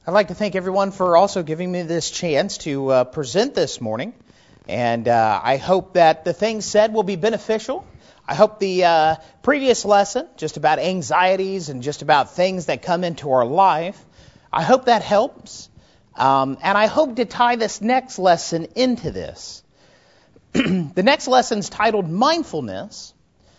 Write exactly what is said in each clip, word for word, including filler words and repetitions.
I'd like to thank everyone for also giving me this chance to uh, present this morning. And uh, I hope that the things said will be beneficial. I hope the uh, previous lesson, just about anxieties and just about things that come into our life, I hope that helps. Um, and I hope to tie this next lesson into this. The next lesson's titled Mindfulness.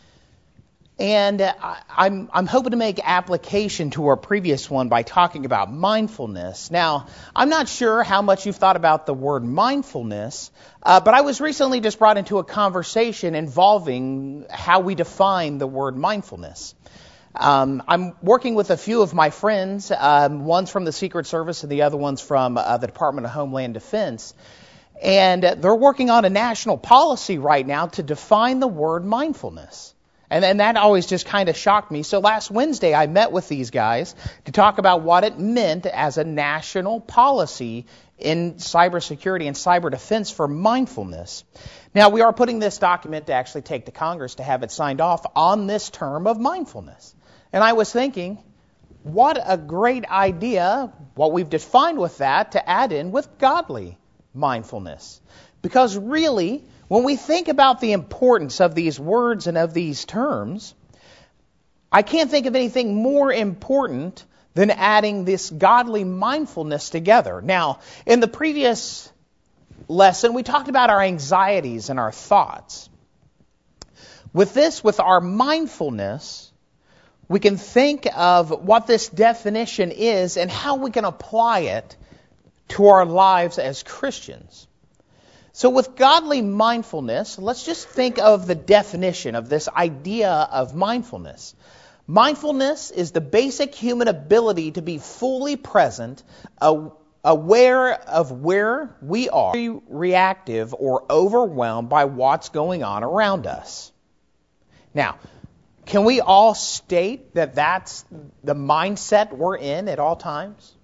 And I, I'm, I'm hoping to make application to our previous one by talking about mindfulness. Now, I'm not sure how much you've thought about the word mindfulness, uh, but I was recently just brought into a conversation involving how we define the word mindfulness. Um, I'm working with a few of my friends, um, one's from the Secret Service and the other one's from uh, the Department of Homeland Defense. And they're working on a national policy right now to define the word mindfulness. And, and that always just kind of shocked me. So last Wednesday, I met with these guys to talk about what it meant as a national policy in cybersecurity and cyber defense for mindfulness. Now, we are putting this document to actually take to Congress to have it signed off on this term of mindfulness. And I was thinking, what a great idea, what we've defined with that, to add in with godly mindfulness. Because really, when we think about the importance of these words and of these terms, I can't think of anything more important than adding this godly mindfulness together. Now, in the previous lesson, we talked about our anxieties and our thoughts. With this, with our mindfulness, we can think of what this definition is and how we can apply it to our lives as Christians. So with godly mindfulness, let's just think of the definition of this idea of mindfulness. Mindfulness is the basic human ability to be fully present, aware of where we are, reactive or overwhelmed by what's going on around us. Now, can we all state that that's the mindset we're in at all times?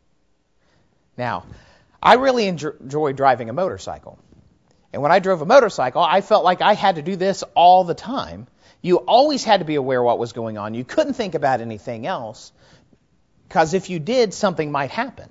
Now, I really enjoy driving a motorcycle. And when I drove a motorcycle, I felt like I had to do this all the time. You always had to be aware of what was going on. You couldn't think about anything else, because if you did, something might happen.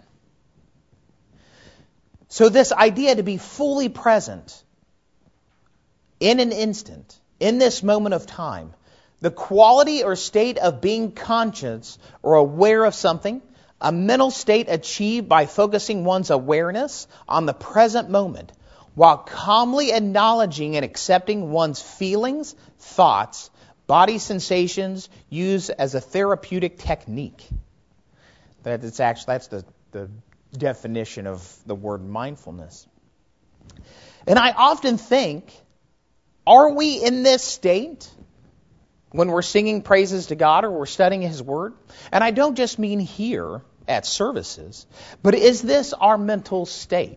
So this idea to be fully present in an instant, in this moment of time, the quality or state of being conscious or aware of something, a mental state achieved by focusing one's awareness on the present moment, while calmly acknowledging and accepting one's feelings, thoughts, body sensations used as a therapeutic technique. That's actually that's the, the definition of the word mindfulness. And I often think, are we in this state when we're singing praises to God or we're studying His Word? And I don't just mean here at services, but is this our mental state?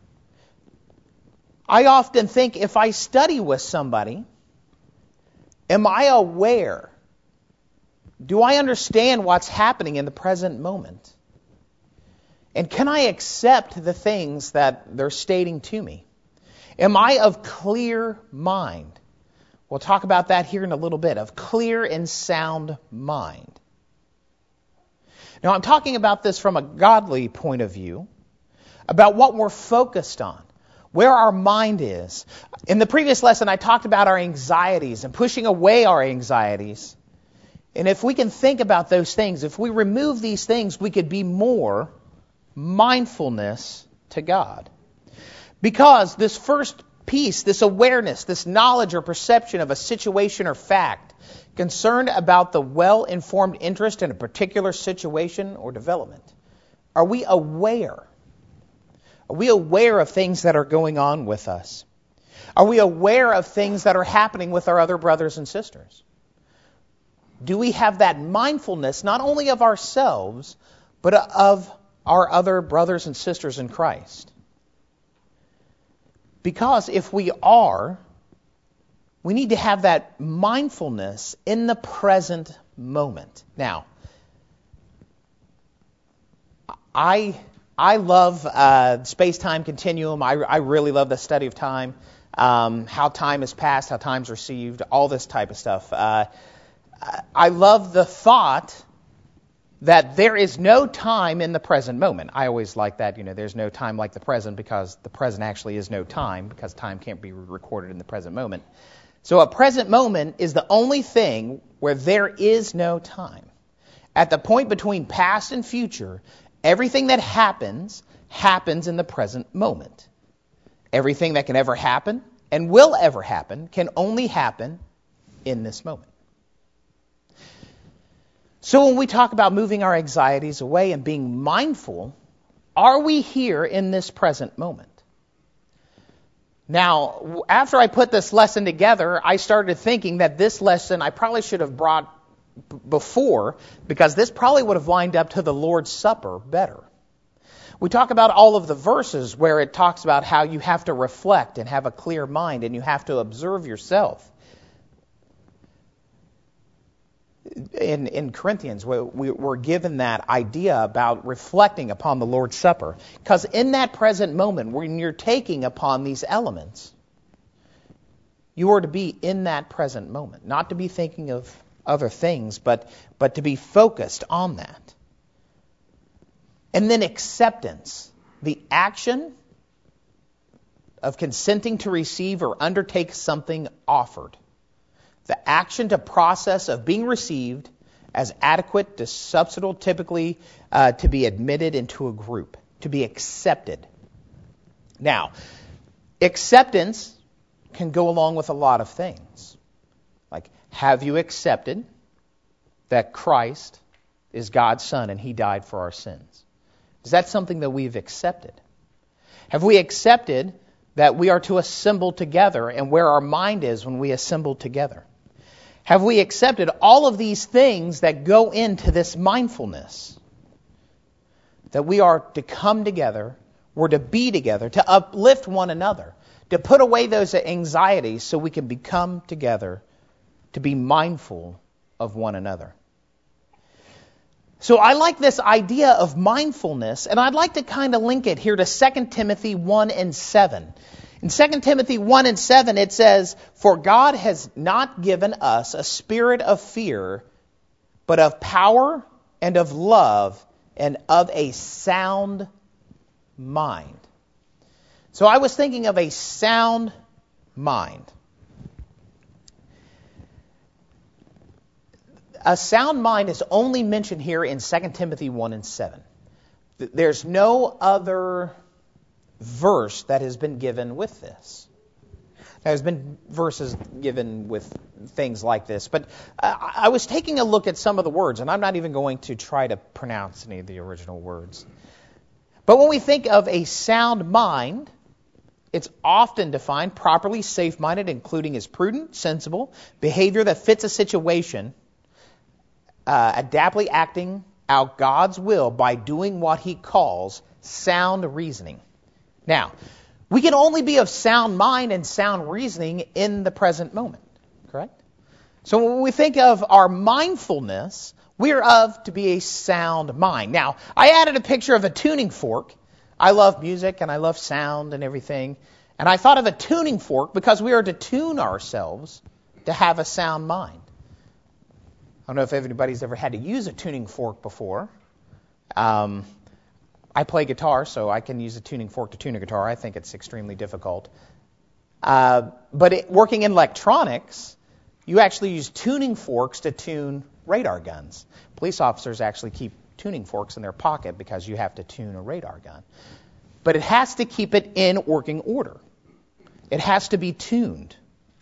I often think, if I study with somebody, am I aware? Do I understand what's happening in the present moment? And can I accept the things that they're stating to me? Am I of clear mind? We'll talk about that here in a little bit, of clear and sound mind. Now, I'm talking about this from a godly point of view, about what we're focused on, where our mind is. In the previous lesson, I talked about our anxieties and pushing away our anxieties. And if we can think about those things, if we remove these things, we could be more mindfulness to God. Because this first piece, this awareness, this knowledge or perception of a situation or fact, concerned about the well-informed interest in a particular situation or development. Are we aware? Are we aware of things that are going on with us? Are we aware of things that are happening with our other brothers and sisters? Do we have that mindfulness not only of ourselves, but of our other brothers and sisters in Christ? Because if we are, we need to have that mindfulness in the present moment. Now, I I love uh, space-time continuum. I, I really love the study of time, um, how time is passed, how time's received, all this type of stuff. Uh, I love the thought that there is no time in the present moment. I always like that, you know, there's no time like the present, because the present actually is no time, because time can't be recorded in the present moment. So a present moment is the only thing where there is no time. At the point between past and future, everything that happens, happens in the present moment. Everything that can ever happen and will ever happen can only happen in this moment. So when we talk about moving our anxieties away and being mindful, are we here in this present moment? Now, after I put this lesson together, I started thinking that this lesson I probably should have brought b- before, because this probably would have lined up to the Lord's Supper better. We talk about all of the verses where it talks about how you have to reflect and have a clear mind and you have to observe yourself. In, in Corinthians, we, we, we're given that idea about reflecting upon the Lord's Supper. Because in that present moment, when you're taking upon these elements, you are to be in that present moment. Not to be thinking of other things, but, but to be focused on that. And then acceptance, the action of consenting to receive or undertake something offered. The action to process of being received as adequate to substantial, typically uh, to be admitted into a group, to be accepted. Now, acceptance can go along with a lot of things. Like, have you accepted that Christ is God's Son and He died for our sins? Is that something that we've accepted? Have we accepted that we are to assemble together and where our mind is when we assemble together? Have we accepted all of these things that go into this mindfulness? That we are to come together, we're to be together, to uplift one another, to put away those anxieties so we can become together, to be mindful of one another. So I like this idea of mindfulness, and I'd like to kind of link it here to Second Timothy one and seven. In Second Timothy one and seven, it says, "For God has not given us a spirit of fear, but of power and of love and of a sound mind." So I was thinking of a sound mind. A sound mind is only mentioned here in Second Timothy one and seven. There's no other verse that has been given with this. There's been verses given with things like this, but I, I was taking a look at some of the words, and I'm not even going to try to pronounce any of the original words. But when we think of a sound mind, it's often defined properly safe-minded, including as prudent, sensible, behavior that fits a situation, uh, adaptly acting out God's will by doing what He calls sound reasoning. Now, we can only be of sound mind and sound reasoning in the present moment, correct? So when we think of our mindfulness, we are of to be a sound mind. Now, I added a picture of a tuning fork. I love music and I love sound and everything. And I thought of a tuning fork because we are to tune ourselves to have a sound mind. I don't know if anybody's ever had to use a tuning fork before. Um... I play guitar, so I can use a tuning fork to tune a guitar. I think it's extremely difficult. Uh, but it, working in electronics, you actually use tuning forks to tune radar guns. Police officers actually keep tuning forks in their pocket because you have to tune a radar gun. But it has to keep it in working order. It has to be tuned.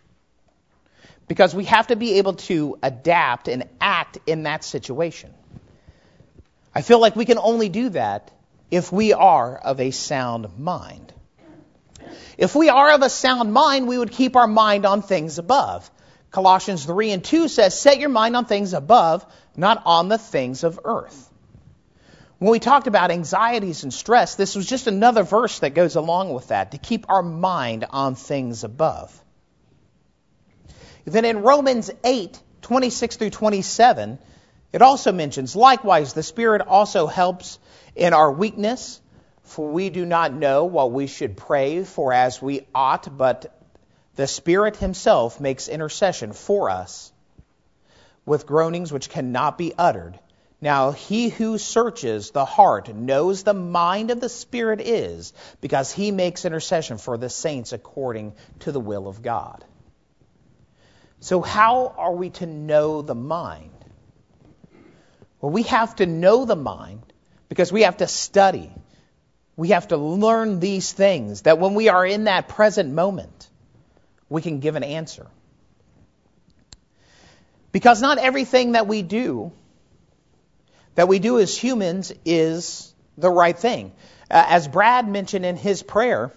Because we have to be able to adapt and act in that situation. I feel like we can only do that if we are of a sound mind. If we are of a sound mind, we would keep our mind on things above. Colossians three and two says, "Set your mind on things above, not on the things of earth." When we talked about anxieties and stress, this was just another verse that goes along with that, to keep our mind on things above. Then in Romans eight, twenty-six through twenty-seven, it also mentions, "Likewise, the Spirit also helps in our weakness, for we do not know what we should pray for as we ought, but the Spirit Himself makes intercession for us with groanings which cannot be uttered. Now he who searches the heart knows the mind of the Spirit is, because he makes intercession for the saints according to the will of God. So how are we to know the mind? Well, we have to know the mind because we have to study. We have to learn these things, that when we are in that present moment, we can give an answer. Because not everything that we do, that we do as humans, is the right thing. Uh, as Brad mentioned in his prayer,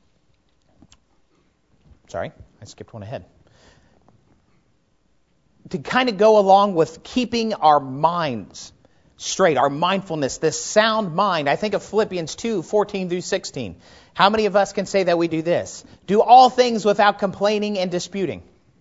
sorry, I skipped one ahead. To kind of go along with keeping our minds straight, our mindfulness, this sound mind, I think of Philippians two, fourteen through sixteen. How many of us can say that we do this? Do all things without complaining and disputing.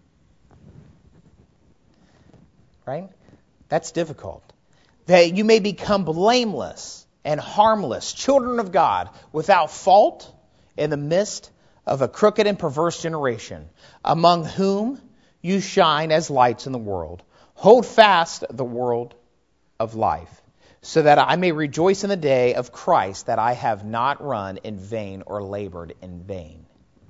Right? That's difficult. That you may become blameless and harmless, children of God, without fault in the midst of a crooked and perverse generation, among whom you shine as lights in the world. Hold fast the word of life, so that I may rejoice in the day of Christ, that I have not run in vain or labored in vain.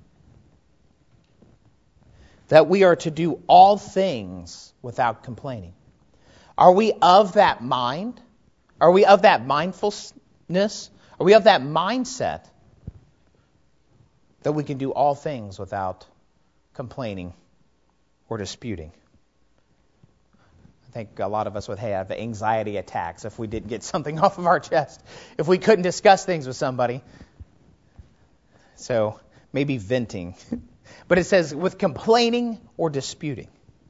That we are to do all things without complaining. Are we of that mind? Are we of that mindfulness? Are we of that mindset that we can do all things without complaining or disputing? I think a lot of us would have anxiety attacks if we didn't get something off of our chest, if we couldn't discuss things with somebody. So maybe venting. But it says with complaining or disputing.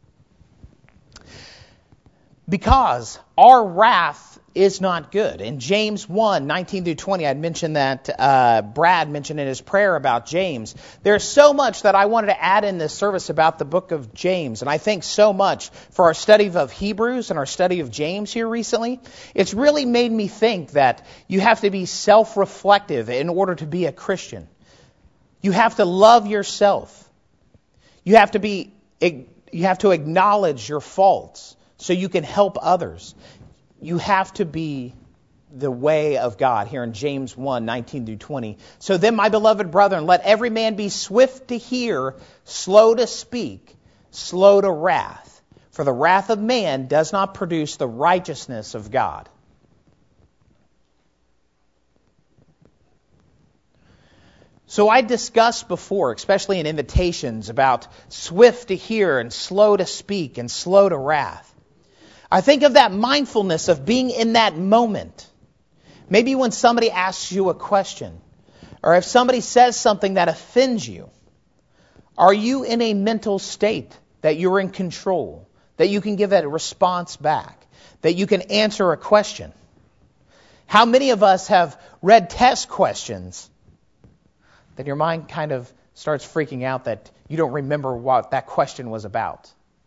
Because our wrath is not good. In James one, nineteen through twenty, I'd mentioned that, uh, Brad mentioned in his prayer about James. There's so much that I wanted to add in this service about the book of James. And I think so much for our study of Hebrews and our study of James here recently. It's really made me think that you have to be self-reflective in order to be a Christian. You have to love yourself. You have to be, you have to acknowledge your faults so you can help others. You have to be the way of God here in James one, nineteen through twenty. So then, my beloved brethren, let every man be swift to hear, slow to speak, slow to wrath. For the wrath of man does not produce the righteousness of God. So I discussed before, especially in invitations, about swift to hear and slow to speak and slow to wrath. I think of that mindfulness of being in that moment. Maybe when somebody asks you a question, or if somebody says something that offends you, are you in a mental state that you're in control, that you can give a response back, that you can answer a question? How many of us have read test questions that your mind kind of starts freaking out that you don't remember what that question was about?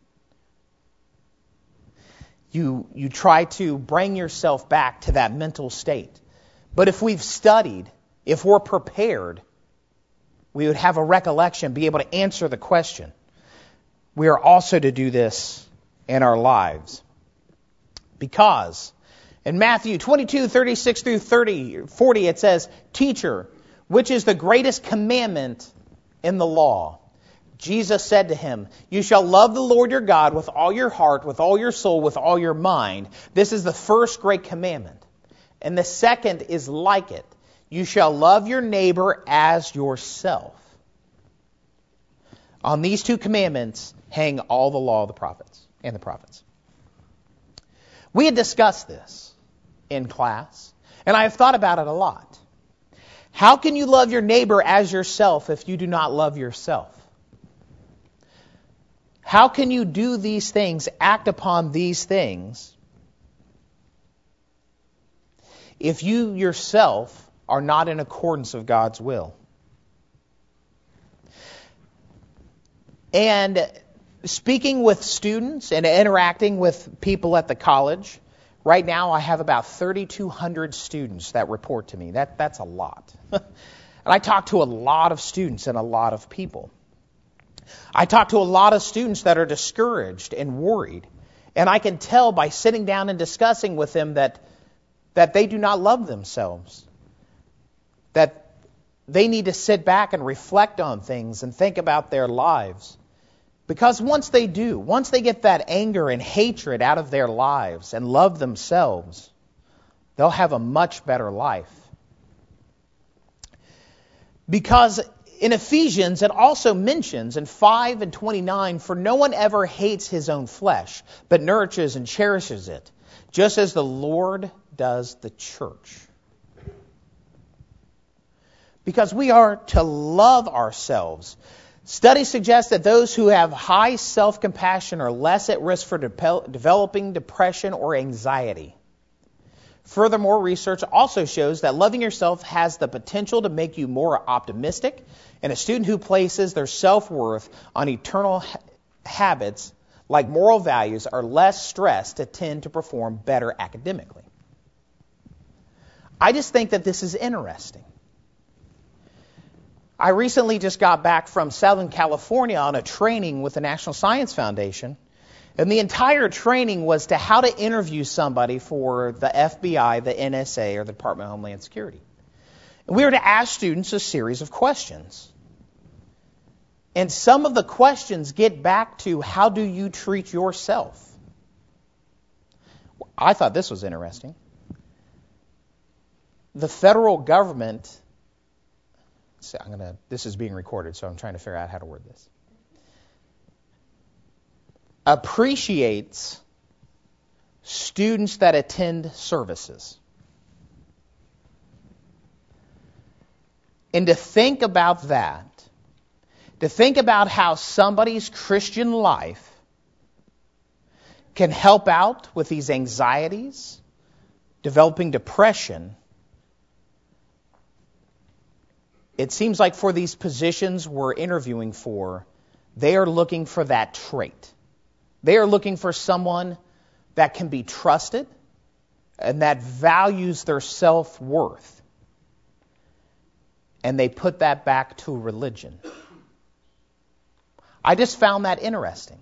You, you try to bring yourself back to that mental state. But if we've studied, if we're prepared, we would have a recollection, be able to answer the question. We are also to do this in our lives. Because in Matthew twenty-two, thirty-six through thirty, forty, it says, "Teacher, which is the greatest commandment in the law?" Jesus said to him, "You shall love the Lord your God with all your heart, with all your soul, with all your mind. This is the first great commandment. And the second is like it. You shall love your neighbor as yourself. On these two commandments hang all the law of the prophets and the prophets." We had discussed this in class, and I have thought about it a lot. How can you love your neighbor as yourself if you do not love yourself? How can you do these things, act upon these things, if you yourself are not in accordance with God's will? And speaking with students and interacting with people at the college, right now I have about thirty-two hundred students that report to me. That, that's a lot. And I talk to a lot of students and a lot of people. I talk to a lot of students that are discouraged and worried. And I can tell by sitting down and discussing with them that, that they do not love themselves. That they need to sit back and reflect on things and think about their lives. Because once they do, once they get that anger and hatred out of their lives and love themselves, they'll have a much better life. Because in Ephesians, it also mentions in five and twenty-nine, for no one ever hates his own flesh, but nourishes and cherishes it, just as the Lord does the church. Because we are to love ourselves. Studies suggest that those who have high self-compassion are less at risk for de- developing depression or anxiety. Furthermore, research also shows that loving yourself has the potential to make you more optimistic, and a student who places their self-worth on eternal ha- habits like moral values are less stressed to tend to perform better academically. I just think that this is interesting. I recently just got back from Southern California on a training with the National Science Foundation. And the entire training was to how to interview somebody for the F B I, the N S A, or the Department of Homeland Security. And we were to ask students a series of questions. And some of the questions get back to, how do you treat yourself? I thought this was interesting. The federal government, so I'm gonna, this is being recorded, so I'm trying to figure out how to word this. Appreciates students that attend services. And to think about that, to think about how somebody's Christian life can help out with these anxieties, developing depression. It seems like for these positions we're interviewing for, they are looking for that trait. They are looking for someone that can be trusted and that values their self-worth. And they put that back to religion. I just found that interesting.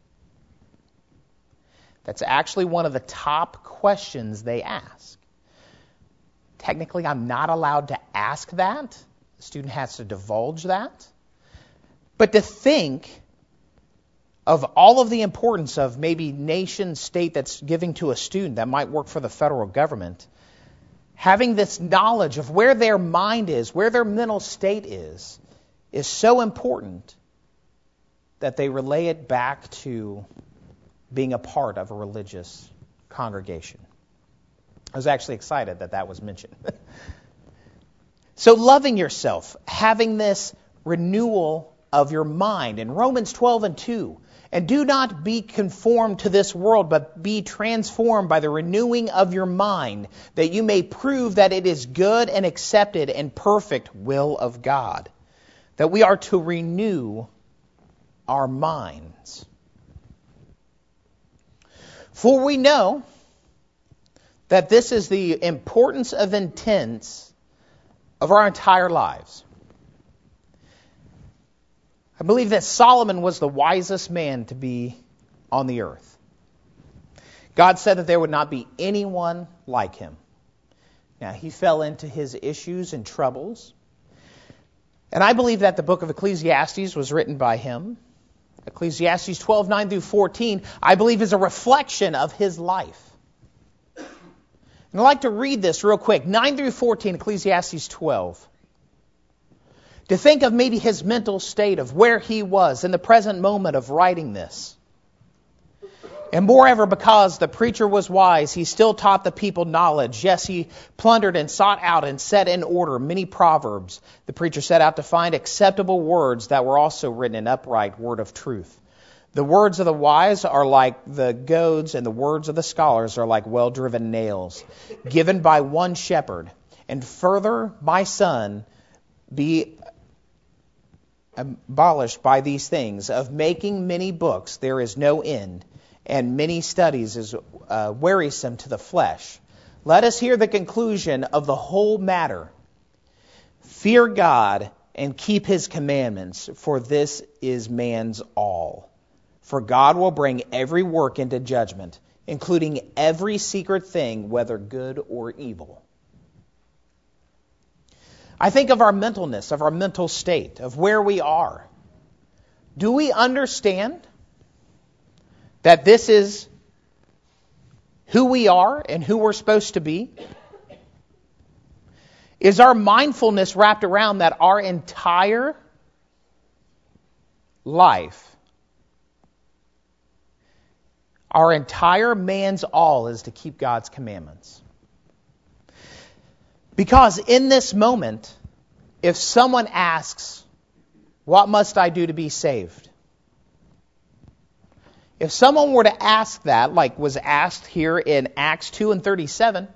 That's actually one of the top questions they ask. Technically, I'm not allowed to ask that. The student has to divulge that. But to think of all of the importance of maybe nation, state that's giving to a student that might work for the federal government, having this knowledge of where their mind is, where their mental state is, is so important that they relay it back to being a part of a religious congregation. I was actually excited that that was mentioned. So loving yourself, having this renewal of your mind. In Romans twelve and two, and do not be conformed to this world, but be transformed by the renewing of your mind, that you may prove that it is good and accepted and perfect will of God. That we are to renew our minds. For we know that this is the importance of intents of our entire lives. I believe that Solomon was the wisest man to be on the earth. God said that there would not be anyone like him. Now, he fell into his issues and troubles. And I believe that the book of Ecclesiastes was written by him. Ecclesiastes twelve, nine through fourteen, I believe is a reflection of his life. And I'd like to read this real quick. nine through fourteen, Ecclesiastes twelve. To think of maybe his mental state of where he was in the present moment of writing this. And moreover, because the preacher was wise, he still taught the people knowledge. Yes, he plundered and sought out and set in order many proverbs. The preacher set out to find acceptable words that were also written in upright word of truth. The words of the wise are like the goads, and the words of the scholars are like well-driven nails, given by one shepherd. And further, my son, be abolished by these things. Of making many books there is no end, and many studies is uh, wearisome to the flesh. Let us hear the conclusion of the whole matter. Fear God and keep his commandments, for this is man's all. For God will bring every work into judgment, including every secret thing, whether good or evil. I think of our mentalness, of our mental state, of where we are. Do we understand that this is who we are and who we're supposed to be? Is our mindfulness wrapped around that our entire life, our entire man's all is to keep God's commandments? Because in this moment, if someone asks, what must I do to be saved? If someone were to ask that, like was asked here in Acts two and thirty-seven,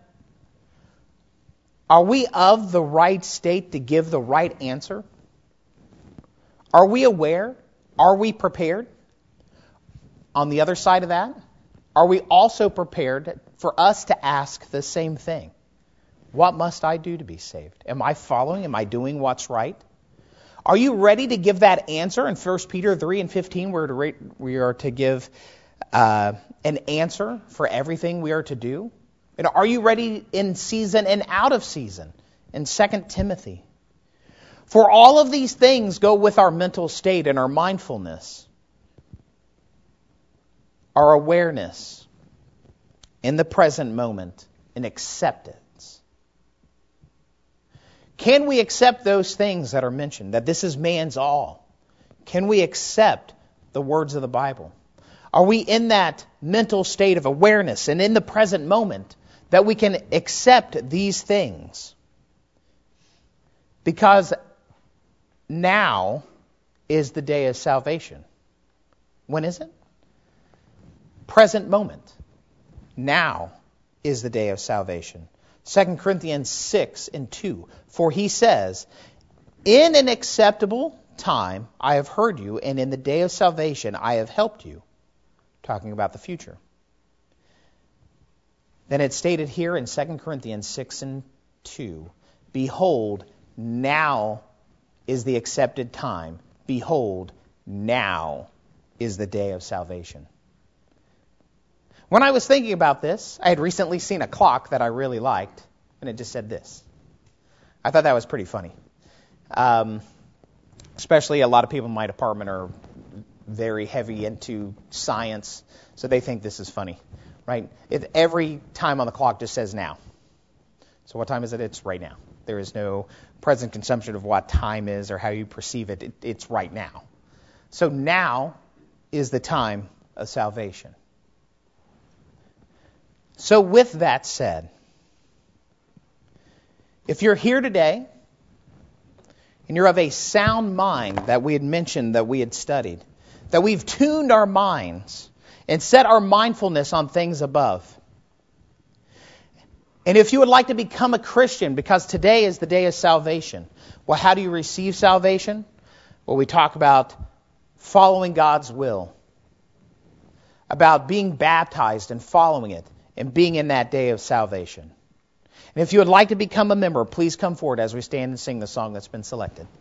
are we of the right state to give the right answer? Are we aware? Are we prepared? On the other side of that, are we also prepared for us to ask the same thing? What must I do to be saved? Am I following? Am I doing what's right? Are you ready to give that answer? In First Peter three and fifteen, we're to rate, we are to give uh, an answer for everything we are to do. And are you ready in season and out of season? In Second Timothy. For all of these things go with our mental state and our mindfulness, our awareness in the present moment, and acceptance. Can we accept those things that are mentioned, that this is man's all? Can we accept the words of the Bible? Are we in that mental state of awareness and in the present moment that we can accept these things? Because now is the day of salvation. When is it? Present moment. Now is the day of salvation. Second Corinthians six and two. For he says, in an acceptable time I have heard you, and in the day of salvation I have helped you. Talking about the future. Then it's stated here in Second Corinthians six and two. Behold, now is the accepted time. Behold, now is the day of salvation. When I was thinking about this, I had recently seen a clock that I really liked, and it just said this. I thought that was pretty funny. Um, especially a lot of people in my department are very heavy into science, so they think this is funny, right? It, every time on the clock just says now. So what time is it? It's right now. There is no present consumption of what time is or how you perceive it. it it's right now. So now is the time of salvation. So with that said, if you're here today and you're of a sound mind that we had mentioned, that we had studied, that we've tuned our minds and set our mindfulness on things above, and if you would like to become a Christian, because today is the day of salvation, well, how do you receive salvation? Well, we talk about following God's will, about being baptized and following it, and being in that day of salvation. And if you would like to become a member, please come forward as we stand and sing the song that's been selected.